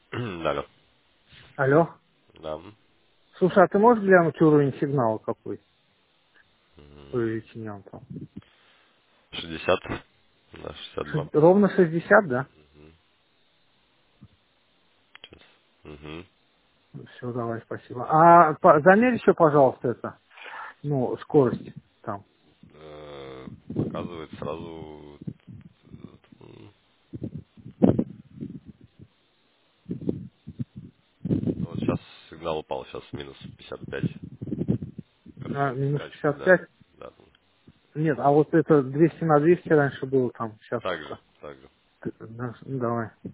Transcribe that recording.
Да, алло. Алло. Да. Слушай, а ты можешь глянуть уровень сигнала какой? По М, величине он там? 60 на 62. Ровно 60, да? Мгм. Сейчас. Угу. Все, давай, спасибо. Замерь еще, пожалуйста, это, ну, скорость там. Показывает сразу... Ну, вот сейчас сигнал упал, сейчас минус 55. Картинка Минус скачет, да. 55? Да. Нет, а вот это 200 на 200 раньше было там. Сейчас Так же, сколько? так же. Да, ну, давай.